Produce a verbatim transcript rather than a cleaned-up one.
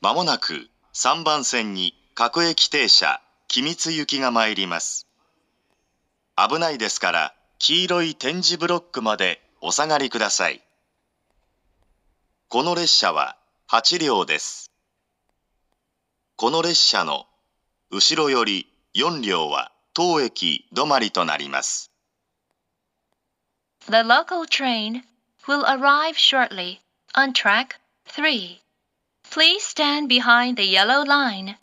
まもなくさんばん線に各駅停車君津行きが参ります。危ないですから黄色い点字ブロックまでお下がりください。この列車ははち両です。この列車の後ろよりよん両は当駅止まりとなります。 The local train will arrive shortly on track three. Please stand behind the yellow line